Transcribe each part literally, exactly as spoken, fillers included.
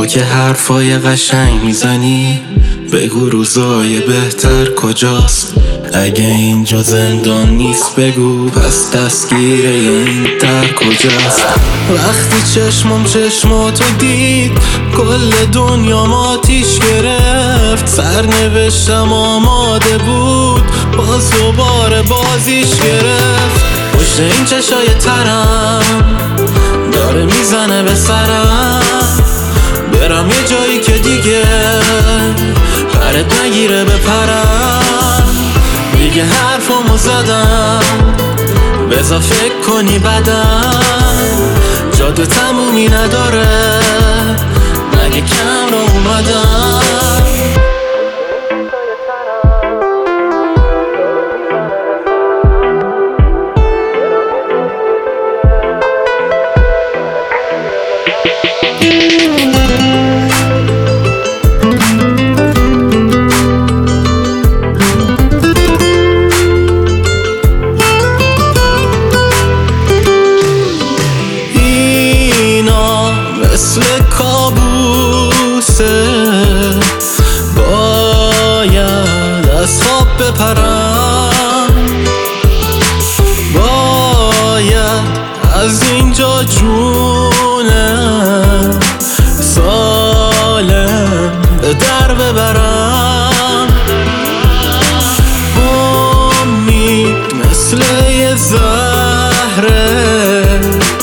که حرفای قشنگ میزنی، بگو روزای بهتر کجاست. اگه اینجا زندان نیست بگو پس دستگیر این در کجاست. وقتی چشمم چشماتو دید کل دنیا آتیش گرفت. سرنوشتم آماده بود باز دوباره بازیش گرفت. پشت این چشای ترم داره میزنه به سرم. برم یه جایی که دیگه پرت نگیره بپرم. دیگه حرفمو زدم بذار فکر کنی بدم. جاده تمومی نداره مگه کم رو اومدم. مثل کابوسه باید از خواب بپرم. باید از اینجا جونم سالم به در ببرم. امید مثل یه زهره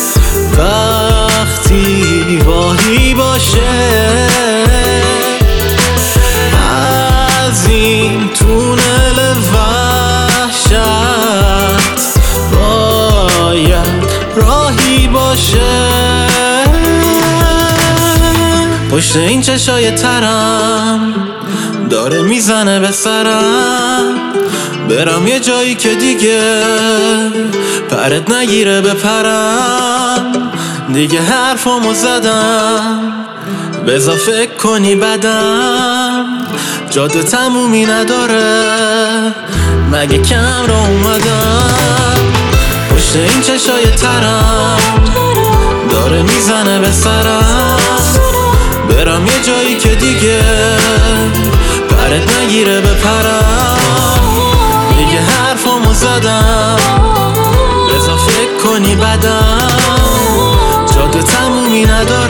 وقتی واهی باشه از این تونل وحشت باید راهی باشه. پشت این چشای ترم داره میزنه به سرم. برم یه جایی که دیگه پرت نگیره بپرم. دیگه حرفمو زدم بذار فکر کنی بدم. جاده تمومی نداره مگه کم رو اومدم. پشت این چشای ترم داره میزنه به سرم. برم یه جایی که دیگه پرت نگیره بپرم. دیگه حرفمو زدم بذار فکر کنی بدم. جاده تمومی نداره